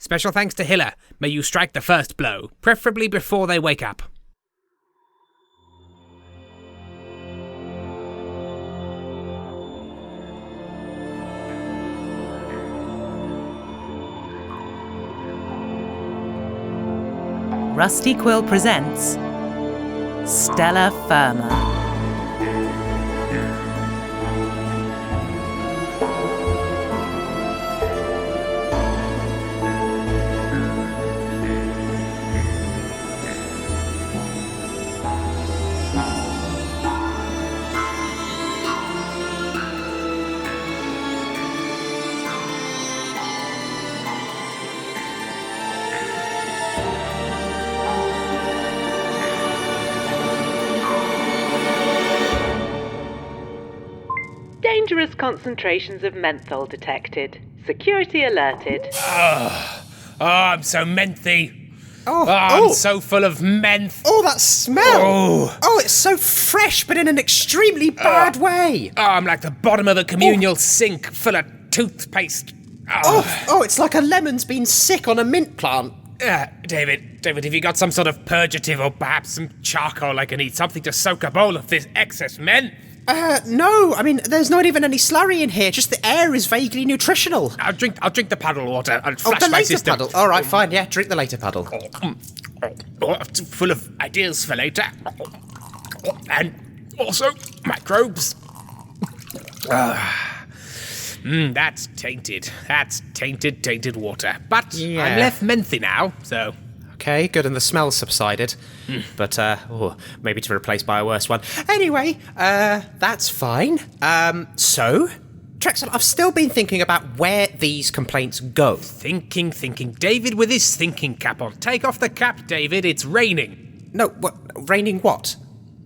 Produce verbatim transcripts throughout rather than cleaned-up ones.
Special thanks to Hiller. May you strike the first blow, preferably before they wake up. Rusty Quill presents Stella Firma. Dangerous concentrations of menthol detected. Security alerted. Oh, oh I'm so menthy. Oh, oh, I'm oh. so full of menth. Oh, that smell! Oh. oh, it's so fresh, but in an extremely bad oh. way. Oh, I'm like the bottom of a communal oh. sink full of toothpaste. Oh. oh, oh, it's like a lemon's been sick on a mint plant. Uh, David, David, have you got some sort of purgative or perhaps some charcoal I can eat? Something to soak up all of this excess menth? Uh, no, I mean, there's not even any slurry in here, just the air is vaguely nutritional. I'll drink I'll drink the puddle water. I'll flash oh, the my later system. puddle. All right, fine, yeah, drink the later puddle. Oh, um, oh, it's full of ideas for later. And also microbes. Uh, mm, that's tainted. That's tainted, tainted water. But yeah. I'm left menthy now, so... Okay, good, and the smell subsided. Mm. But, uh, oh, maybe to replace by a worse one. Anyway, uh, that's fine. Um, so, Trexel, I've still been thinking about where these complaints go. Thinking, thinking. David with his thinking cap on. Take off the cap, David. It's raining. No, what? Raining what?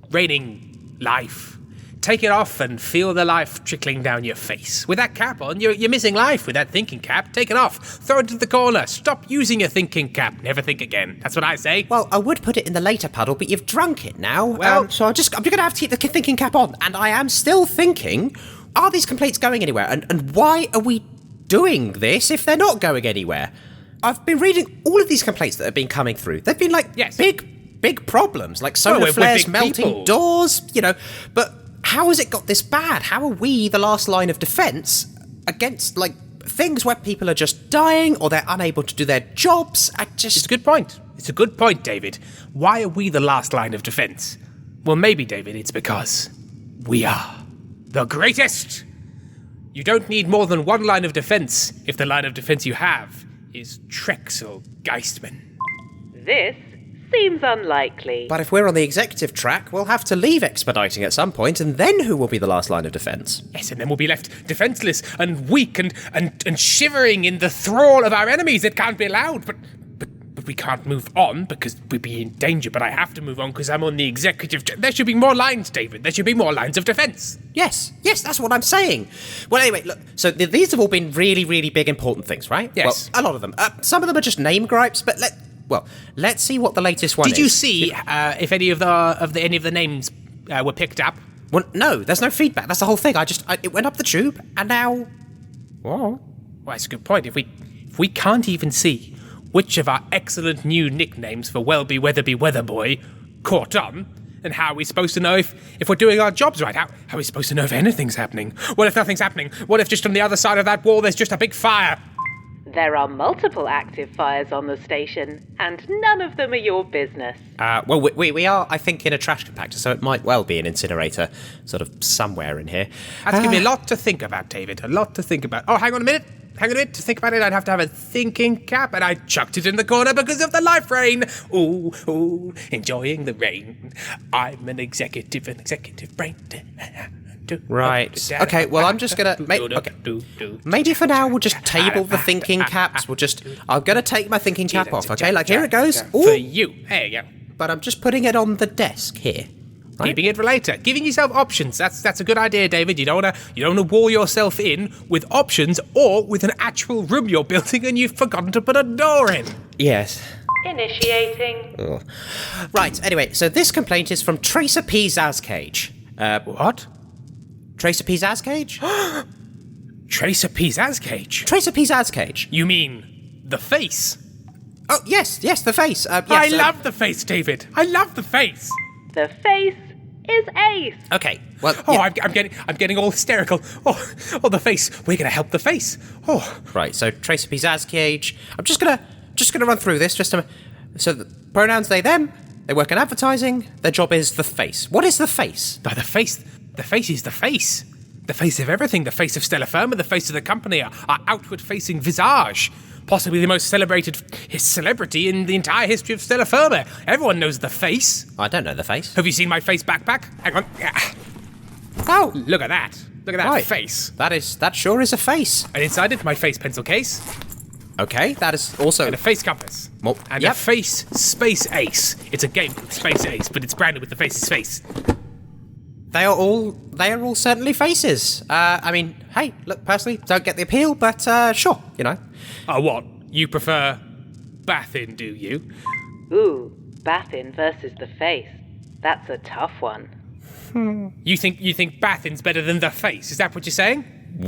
Raining life. Take it off and feel the life trickling down your face. With that cap on, you're, you're missing life with that thinking cap. Take it off. Throw it into the corner. Stop using your thinking cap. Never think again. That's what I say. Well, I would put it in the later puddle, but you've drunk it now. Well, um, so I'm just I'm going to have to keep the thinking cap on. And I am still thinking, are these complaints going anywhere? And, and why are we doing this if they're not going anywhere? I've been reading all of these complaints that have been coming through. They've been like yes. big, big problems, like solar well, flares, melting people. doors, you know, but... How has it got this bad? How are we the last line of defence against, like, things where people are just dying or they're unable to do their jobs? I just... It's a good point. It's a good point, David. Why are we the last line of defence? Well, maybe, David, it's because we are the greatest. You don't need more than one line of defence if the line of defence you have is Trexel Geistman. This seems unlikely. But if we're on the executive track, we'll have to leave expediting at some point, and then who will be the last line of defence? Yes, and then we'll be left defenceless and weak and, and, and shivering in the thrall of our enemies. It can't be allowed, but, but but we can't move on because we'd be in danger. But I have to move on because I'm on the executive track. There should be more lines, David. There should be more lines of defence. Yes, yes, that's what I'm saying. Well, anyway, look, so th- these have all been really, really big, important things, right? Yes. Well, a lot of them. Uh, some of them are just name gripes, but let... Well, let's see what the latest one Did is. you see uh, if any of the of the any of the names uh, were picked up? Well, no, there's no feedback. That's the whole thing. I just I, it went up the tube, and now. Whoa. Well, that's a good point. If we if we can't even see which of our excellent new nicknames for Welby Weatherby Weatherboy caught on, and how are we supposed to know if, if we're doing our jobs right? How, how are we supposed to know if anything's happening? What if nothing's happening? What if just on the other side of that wall there's just a big fire? There are multiple active fires on the station, and none of them are your business. Uh, well, we, we we are, I think, in a trash compactor, so it might well be an incinerator, sort of somewhere in here. That's uh, given me a lot to think about, David. A lot to think about. Oh, hang on a minute. Hang on a minute. To think about it, I'd have to have a thinking cap, and I chucked it in the corner because of the life rain. Ooh, ooh, enjoying the rain. I'm an executive, an executive brain. Right. Okay, well, I'm just gonna... Make, okay. Maybe for now we'll just table the thinking caps. We'll just... I'm gonna take my thinking cap off, okay? Like, here it goes. Ooh. For you. There you go. But I'm just putting it on the desk here. Right? Keeping it for later. Giving yourself options. That's that's a good idea, David. You don't wanna you don't wanna wall yourself in with options or with an actual room you're building and you've forgotten to put a door in. Yes. Initiating. Ugh. Right, anyway, so this complaint is from Tracer P. Zazcage. Uh, what? Tracer P. Zazcage? Tracer P. Zazcage? Tracer P. Zazcage. You mean the face. Oh, yes, yes, the face. Uh, yes, I uh, love the face, David. I love the face. The face is Ace. Okay, well... Oh, yeah. I'm, I'm getting, I'm getting all hysterical. Oh, oh, the face. We're gonna help the face. Oh, Right, so Tracer Pizzazz, I'm just gonna just gonna run through this just to... So the pronouns they, them, they work in advertising, their job is the face. What is the face? no, the face. The face is the face. The face of everything. The face of Stella Firma. The face of the company. Our, our outward-facing visage. Possibly the most celebrated f- celebrity in the entire history of Stella Firma. Everyone knows the face. I don't know the face. Have you seen my face backpack? Hang on. Ah, Oh, look at that. Look at that right. face. That is, that sure is a face. And inside it, my face pencil case. Okay, that is also... And a face compass. Well, and yep. a face Space Ace. It's a game called Space Ace, but it's branded with the face's face. They are all, they are all certainly faces. Uh, I mean, hey, look, personally, don't get the appeal, but uh, sure, you know. Oh, what? You prefer Bathin, do you? Ooh, Bathin versus the face. That's a tough one. You think you think Bathin's better than the face? Is that what you're saying?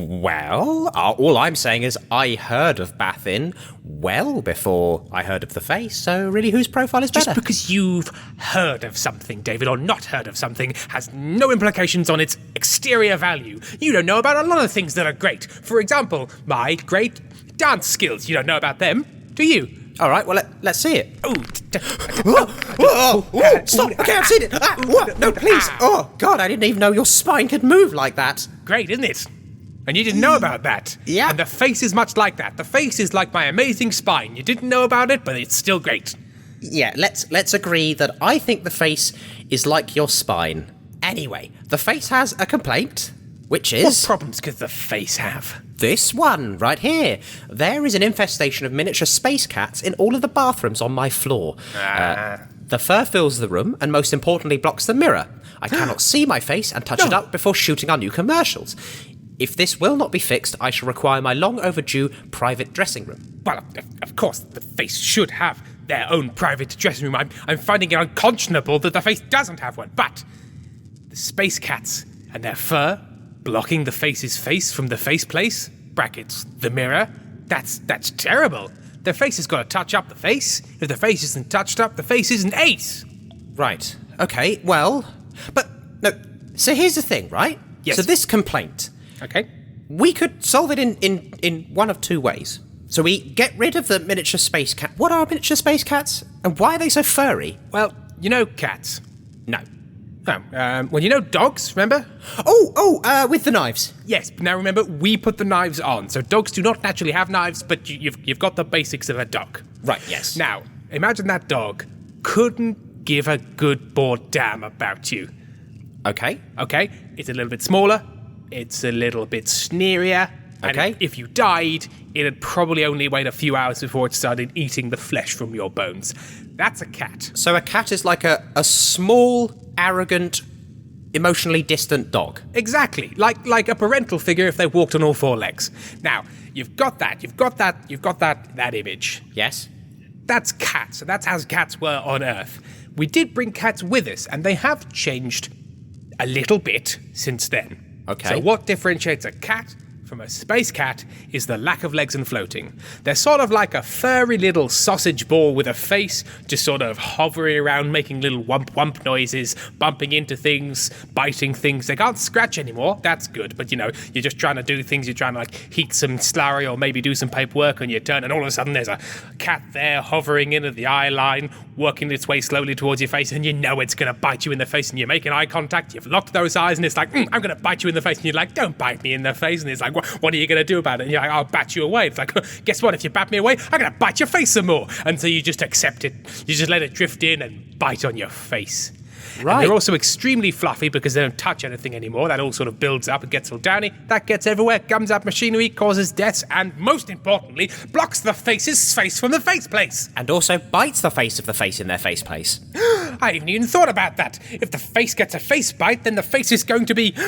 Well, uh, all I'm saying is I heard of Bathin well before I heard of the face, so really whose profile is better? Just because you've heard of something, David, or not heard of something, has no implications on its exterior value. You don't know about a lot of things that are great. For example, my great dance skills. You don't know about them, do you? All right, well, let, let's see it. Ooh, t- t- Whoa, whoa, whoa, stop! Okay, I've seen it. Ah, what? No, please. Oh, God, I didn't even know your spine could move like that. Great, isn't it? And you didn't know about that. Yeah. And the face is much like that. The face is like my amazing spine. You didn't know about it, but it's still great. Yeah, let's let's agree that I think the face is like your spine. Anyway, the face has a complaint, which What is problems could the face have? this one right here. There is an infestation of miniature space cats in all of the bathrooms on my floor. Uh, the fur fills the room and most importantly blocks the mirror. I cannot see my face and touch it No. up before shooting our new commercials. If this will not be fixed, I shall require my long overdue private dressing room. Well, of, of course, the face should have their own private dressing room. I'm, I'm finding it unconscionable that the face doesn't have one. But the space cats and their fur blocking the face's face from the face place, brackets, the mirror, that's that's terrible. The face has got to touch up the face. If the face isn't touched up, the face isn't Ace. Right. Okay, well, but no, so here's the thing, right? Yes. So this complaint, Okay? we could solve it in, in, in one of two ways. So we get rid of the miniature space cat. What are miniature space cats? And why are they so furry? Well, you know cats. No. Oh, um, well, you know dogs, remember? Oh, oh, uh, with the knives. Yes, but now remember, we put the knives on. So dogs do not naturally have knives, but you, you've, you've got the basics of a dog. Right, yes. Now, imagine that dog couldn't give a good bored damn about you. Okay. Okay? It's a little bit smaller. It's a little bit sneerier. And Okay. if you died, it'd probably only wait a few hours before it started eating the flesh from your bones. That's a cat. So a cat is like a, a small, arrogant, emotionally distant dog. Exactly. Like like a parental figure if they walked on all four legs. Now, you've got that, you've got that, you've got that that image. Yes? That's cats, and that's how cats were on Earth. We did bring cats with us, and they have changed a little bit since then. Okay. So what differentiates a cat from a space cat is the lack of legs and floating. They're sort of like a furry little sausage ball with a face, just sort of hovering around, making little wump wump noises, bumping into things, biting things. They can't scratch anymore. That's good, but you know, you're just trying to do things. You're trying to like heat some slurry or maybe do some paperwork on your turn, and all of a sudden there's a cat there hovering into the eye line, working its way slowly towards your face, and you know it's going to bite you in the face, and you're making eye contact. You've locked those eyes, and it's like, mm, I'm going to bite you in the face, and you're like, don't bite me in the face, and it's like, what are you going to do about it? And you're like, I'll bat you away. It's like, guess what? If you bat me away, I'm going to bite your face some more. And so you just accept it. You just let it drift in and bite on your face. Right. And they're also extremely fluffy because they don't touch anything anymore. That all sort of builds up. It gets all downy. That gets everywhere, gums up machinery, causes deaths, and most importantly, blocks the face's face from the face place. And also bites the face of the face in their face place. I haven't even thought about that. If the face gets a face bite, then the face is going to be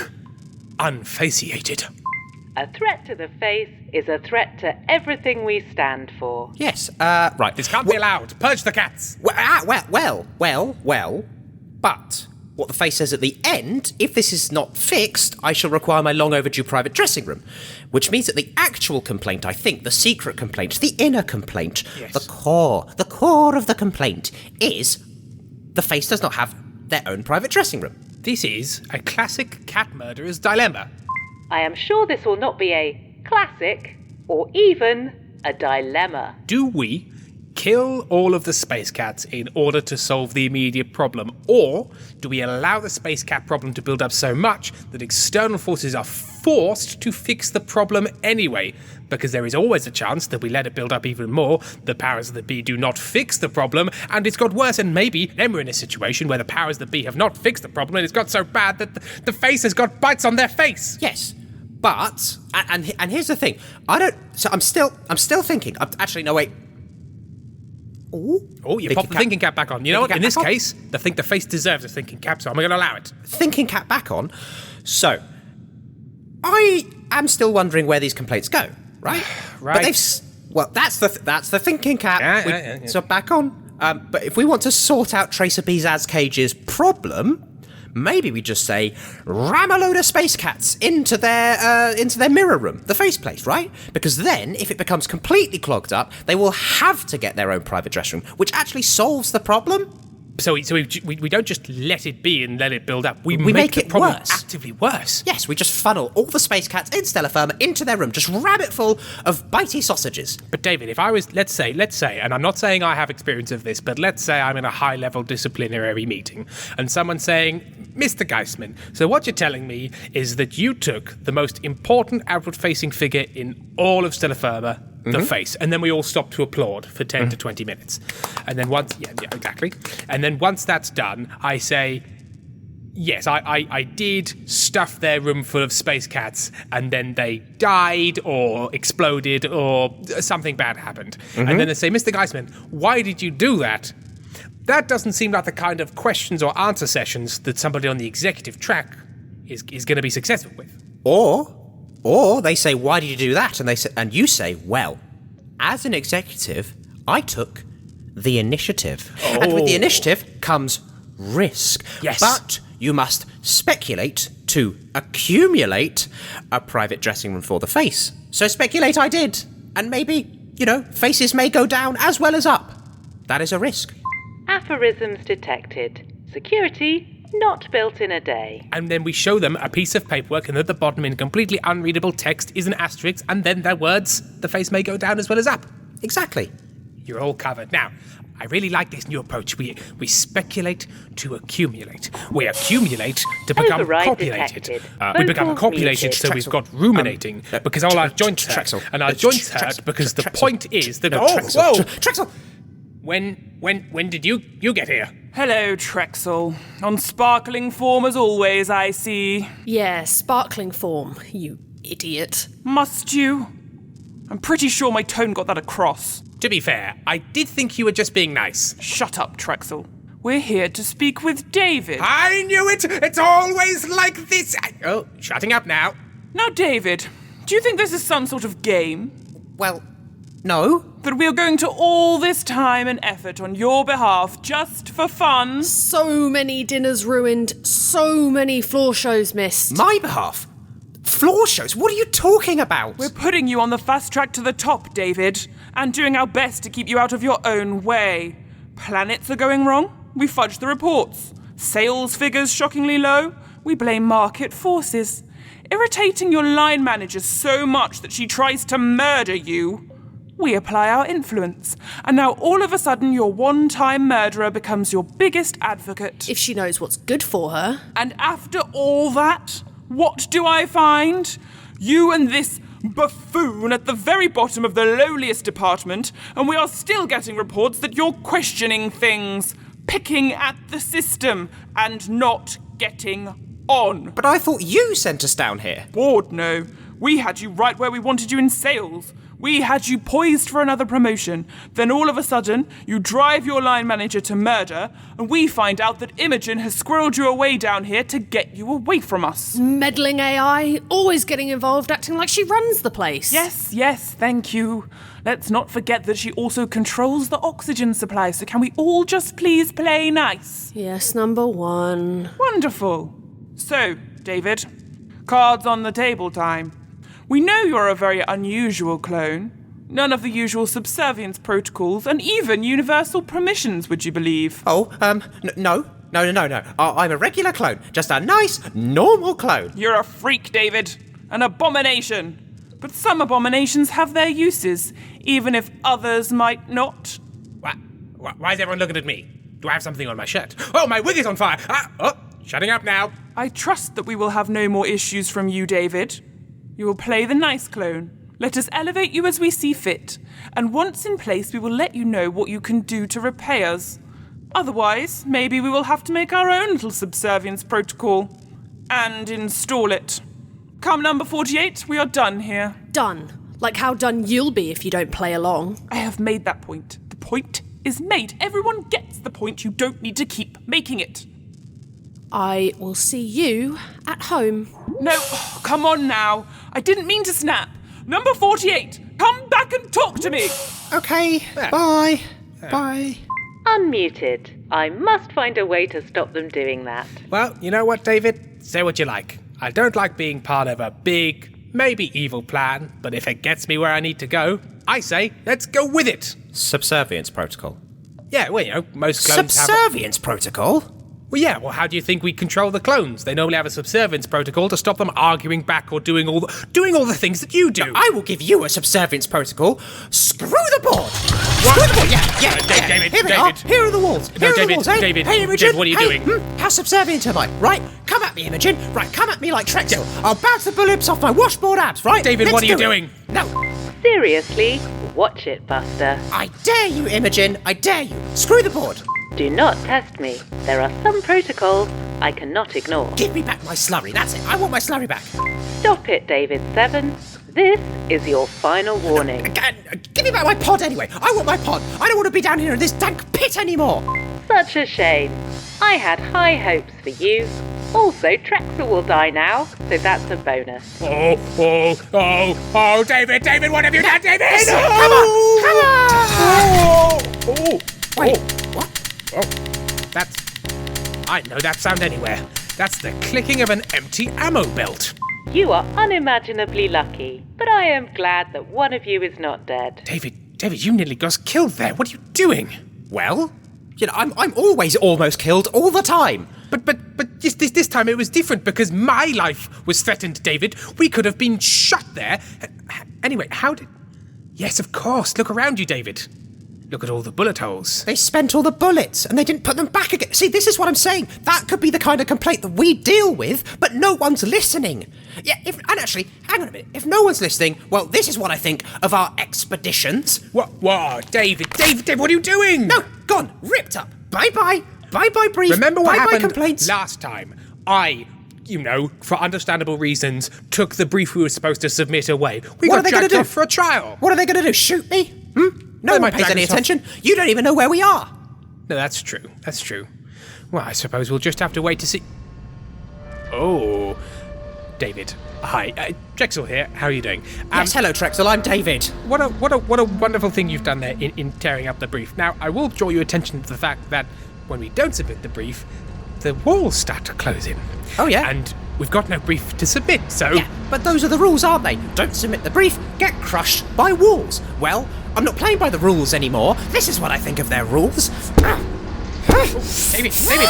unfaciated. A threat to the face is a threat to everything we stand for. Yes, uh, right. This can't be allowed. Purge the cats. Well, ah, well, well, well, well, but what the face says at the end, if this is not fixed, I shall require my long overdue private dressing room. Which means that the actual complaint, I think, the secret complaint, the inner complaint, Yes. the core, the core of the complaint is the face does not have their own private dressing room. This is a classic cat murderer's dilemma. I am sure this will not be a classic or even a dilemma. Do we kill all of the space cats in order to solve the immediate problem, or do we allow the space cat problem to build up so much that external forces are forced to fix the problem anyway? Because there is always a chance that we let it build up even more, the powers that be do not fix the problem, and it's got worse, and maybe then we're in a situation where the powers that be have not fixed the problem and it's got so bad that the, the face has got bites on their face. Yes, but and and, and here's the thing. I don't. So I'm still I'm still thinking. I'm, actually, no wait. Ooh, Oh, you thinking pop the cap- thinking cap back on. You know what? thinking In cap this back on? case, the think the face deserves a thinking cap, so I'm going to allow it. Thinking cap back on. So I am still wondering where these complaints go. Right. Right. But they've. s- Well, that's the th- that's the thinking cap. Yeah, We- yeah, yeah, yeah. So back on. Um, but if we want to sort out Tracer Bizaz Cage's problem, maybe we just say ram a load of space cats into their uh, into their mirror room, the faceplate, right? Because then, if it becomes completely clogged up, they will have to get their own private dressing room, which actually solves the problem. So, we, so we, we, we don't just let it be and let it build up. We, We make, make the it problem worse. actively worse. Yes, we just funnel all the space cats in Stellar Firma into their room, just ram it full of bitey sausages. But David, if I was, let's say, let's say, and I'm not saying I have experience of this, but let's say I'm in a high-level disciplinary meeting, and someone's saying, Mister Geisman, so what you're telling me is that you took the most important outward-facing figure in all of Stellar Firma, the face, and then we all stop to applaud for ten to twenty minutes. And then once, yeah, yeah, exactly. And then once that's done, I say, yes, I, I, I did stuff their room full of space cats, and then they died or exploded or something bad happened. And then they say, Mister Geisman, why did you do that? That doesn't seem like the kind of questions or answer sessions that somebody on the executive track is, is going to be successful with. Or, or they say, "Why did you do that?" And they say, and you say, "Well, as an executive, I took the initiative, and with the initiative comes risk. Yes. But you must speculate to accumulate a private dressing room for the face. So speculate I did, and maybe, you know, faces may go down as well as up. That is a risk." Aphorisms detected. Security not built in a day. And then we show them a piece of paperwork, and at the bottom in completely unreadable text is an asterisk, and then their words, the face may go down as well as up. Exactly. You're all covered. Now, I really like this new approach. We we speculate to accumulate. We accumulate to become Override copulated. detected. Uh, we become Vocal copulated, muted. so we've Trexel. got ruminating, Um, uh, because all our Tre- joints hurt. Trexel. And our Uh, joints Tre- hurt Trexel. because the Trexel. point is that... No, oh, Trexel. whoa! Tre- Trexel! When, when, when did you, you get here? Hello, Trexel. On sparkling form as always, I see. Yeah, sparkling form, you idiot. Must you? I'm pretty sure my tone got that across. To be fair, I did think you were just being nice. Shut up, Trexel. We're here to speak with David. I knew it! It's always like this! I- oh, shutting up now. Now, David, do you think this is some sort of game? Well, no. That we are going to all this time and effort on your behalf just for fun? So many dinners ruined, so many floor shows missed. My behalf? Floor shows? What are you talking about? We're putting you on the fast track to the top, David, and doing our best to keep you out of your own way. Planets are going wrong? We fudge the reports. Sales figures shockingly low? We blame market forces. Irritating your line manager so much that she tries to murder you? We apply our influence. And now all of a sudden your one-time murderer becomes your biggest advocate. If she knows what's good for her. And after all that, what do I find? You and this buffoon at the very bottom of the lowliest department, and we are still getting reports that you're questioning things, picking at the system, and not getting on. But I thought you sent us down here. Bored, no. We had you right where we wanted you in sales. We had you poised for another promotion. Then all of a sudden, you drive your line manager to murder, and we find out that Imogen has squirreled you away down here to get you away from us. Meddling A I, always getting involved, acting like she runs the place. Yes, yes, thank you. Let's not forget that she also controls the oxygen supply, so can we all just please play nice? Yes, number one. Wonderful. So, David, cards on the table time. We know you're a very unusual clone. None of the usual subservience protocols and even universal permissions, would you believe? Oh, um, n- no. No, no, no, no. I- I'm a regular clone. Just a nice, normal clone. You're a freak, David. An abomination. But some abominations have their uses, even if others might not. Why, why is everyone looking at me? Do I have something on my shirt? Oh, my wig is on fire! Ah, oh, shutting up now. I trust that we will have no more issues from you, David. You will play the nice clone. Let us elevate you as we see fit. And once in place, we will let you know what you can do to repay us. Otherwise, maybe we will have to make our own little subservience protocol. And install it. Come number forty-eight, we are done here. Done. Like how done you'll be if you don't play along. I have made that point. The point is made. Everyone gets the point. You don't need to keep making it. I will see you at home. No, oh, come on now. I didn't mean to snap. Number forty-eight, come back and talk to me. Okay, bye. Bye. Unmuted. I must find a way to stop them doing that. Well, you know what, David? Say what you like. I don't like being part of a big, maybe evil plan, but if it gets me where I need to go, I say, let's go with it. Subservience protocol. Yeah, well, you know, most clones have... Subservience protocol? Well, yeah, well, how do you think we control the clones? They normally have a subservience protocol to stop them arguing back or doing all the, doing all the things that you do. I will give you a subservience protocol. Screw the board! Screw the board! Yeah, yeah, Uh, yeah. David, Here we David. are. Here are the walls. Here No, are David, the walls, eh? David, Hey, Imogen. David, what are you hey, doing? Hmm, how subservient am I? Right, come at me, Imogen. Right, come at me like Trexel. I'll bounce the bullets off my washboard abs, right? David, Let's what are you do it. doing? No. Seriously, watch it, Buster. I dare you, Imogen. I dare you. Screw the board. Do not test me. There are some protocols I cannot ignore. Give me back my slurry. That's it. I want my slurry back. Stop it, David Seven. This is your final warning. Again, uh, give me back my pod anyway. I want my pod. I don't want to be down here in this dank pit anymore. Such a shame. I had high hopes for you. Also, Trexel will die now, so that's a bonus. Oh, oh, oh, oh, David, David, what have you done, David? Listen, oh! come on, come on. Oh, oh, Wait, oh, what? oh, that's... I know that sound anywhere. That's the clicking of an empty ammo belt. You are unimaginably lucky, but I am glad that one of you is not dead. David, David, you nearly got us killed there. What are you doing? Well, you know, I'm I'm always almost killed all the time. But but but this this, this time it was different because my life was threatened, David. We could have been shot there. Anyway, how did... Yes, of course. Look around you, David. Look at all the bullet holes. They spent all the bullets and they didn't put them back again. See, this is what I'm saying. That could be the kind of complaint that we deal with, but no one's listening. Yeah, if, and actually, hang on a minute. If no one's listening, well, this is what I think of our expeditions. What? What? David, David, David, what are you doing? No, gone, ripped up. Bye-bye. Bye-bye brief. Remember what Bye-bye happened complaints. last time? I, you know, for understandable reasons, took the brief we were supposed to submit away. We What got are they gonna dragged do? off for a trial. What are they going to do, shoot me? Hmm? No They one might pays drag any us off. attention. You don't even know where we are. No, that's true. That's true. Well, I suppose we'll just have to wait to see... Oh... David, hi. Uh, Drexel here. How are you doing? Um, Yes, hello, Trexel. I'm David. What a what a what a wonderful thing you've done there in, in tearing up the brief. Now, I will draw your attention to the fact that when we don't submit the brief, the walls start to close in. Oh, yeah? And we've got no brief to submit, so... Yeah, but those are the rules, aren't they? Don't submit the brief, get crushed by walls. Well, I'm not playing by the rules anymore. This is what I think of their rules. David, David, David!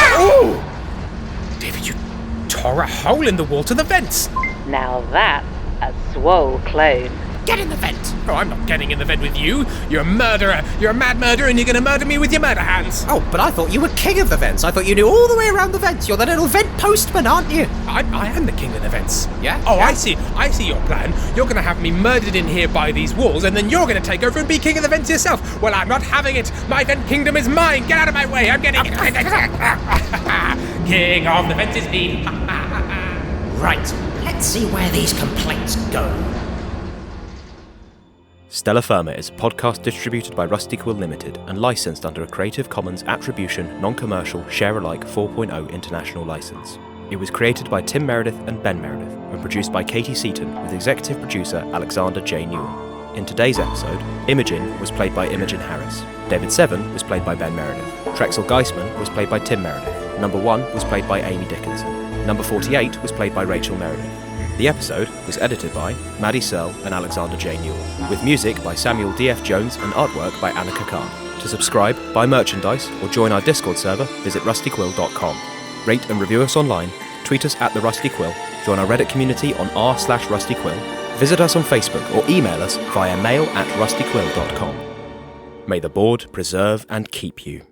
Oh! David, you tore a hole in the wall to the vents. Now that's a swole clone. Get in the vent. Oh, I'm not getting in the vent with you. You're a murderer. You're a mad murderer, and you're going to murder me with your murder hands. Oh, but I thought you were king of the vents. I thought you knew all the way around the vents. You're the little vent postman, aren't you? I, I am the king of the vents. Yeah? Oh, Yeah. I see. I see your plan. You're going to have me murdered in here by these walls, and then you're going to take over and be king of the vents yourself. Well, I'm not having it. My vent kingdom is mine. Get out of my way. I'm getting it. King of the vents is me. Right. Let's see where these complaints go. Stellar Firma is a podcast distributed by Rusty Quill Limited and licensed under a Creative Commons Attribution, Non-Commercial, Share-alike four point oh international license. It was created by Tim Meredith and Ben Meredith and produced by Katie Seaton with executive producer Alexander J. Newell. In today's episode, Imogen was played by Imogen Harris. David Seven was played by Ben Meredith. Trexel Geisman was played by Tim Meredith. Number One was played by Amy Dickinson. Number forty-eight was played by Rachel Meredith. The episode was edited by Maddie Searle and Alexander J. Newell, with music by Samuel D F Jones and artwork by Annika Khan. To subscribe, buy merchandise, or join our Discord server, visit rusty quill dot com. Rate and review us online, tweet us at the Rusty Quill, join our Reddit community on r slash Rusty Quill, visit us on Facebook or email us via mail at rusty quill dot com. May the board preserve and keep you.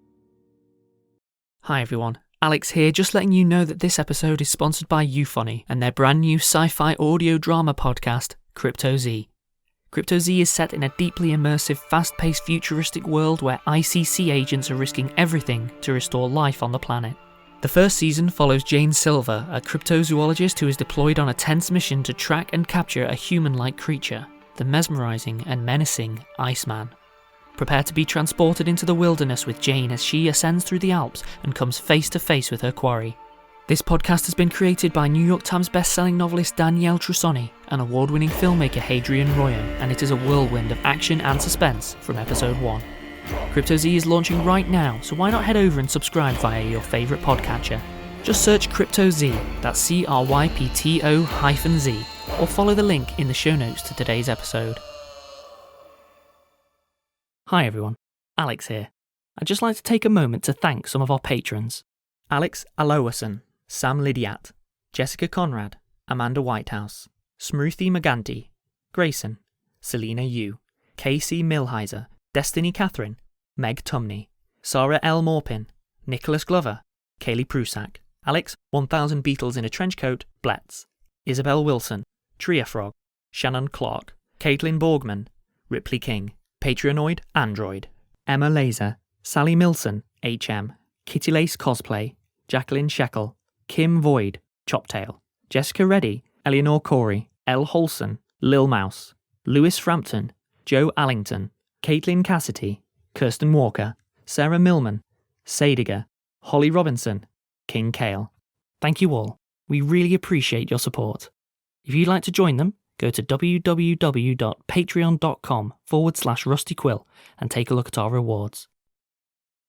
Hi everyone, Alex here, just letting you know that this episode is sponsored by Euphony and their brand new sci-fi audio drama podcast, Crypto Z. Crypto Z is set in a deeply immersive, fast-paced futuristic world where I C C agents are risking everything to restore life on the planet. The first season follows Jane Silver, a cryptozoologist who is deployed on a tense mission to track and capture a human-like creature, the mesmerising and menacing Iceman. Prepare to be transported into the wilderness with Jane as she ascends through the Alps and comes face to face with her quarry. This podcast has been created by New York Times best-selling novelist Danielle Trussoni and award-winning filmmaker Hadrian Royo, and it is a whirlwind of action and suspense from episode one. Crypto Z is launching right now, so why not head over and subscribe via your favourite podcatcher? Just search Crypto Z, that's C R Y P T O hyphen Z, or follow the link in the show notes to today's episode. Hi everyone, Alex here. I'd just like to take a moment to thank some of our patrons. Alex Alowason, Sam Lydiat, Jessica Conrad, Amanda Whitehouse, Smruthi Maganti, Grayson, Selena Yu, K C Milheiser, Destiny Catherine, Meg Tumney, Sarah L. Morpin, Nicholas Glover, Kaylee Prusak, Alex one thousand Beatles in a Trenchcoat, Bletz, Isabel Wilson, Tria Frog, Shannon Clark, Caitlin Borgman, Ripley King, Patreonoid Android, Emma Laser, Sally Milson, H M, Kitty Lace Cosplay, Jacqueline Sheckle, Kim Void, Choptail, Jessica Reddy, Eleanor Corey, Elle Holson, Lil Mouse, Lewis Frampton, Joe Allington, Caitlin Cassidy, Kirsten Walker, Sarah Millman, Sadiger, Holly Robinson, King Kale. Thank you all. We really appreciate your support. If you'd like to join them, go to www.patreon.com forward slash rustyquill and take a look at our rewards.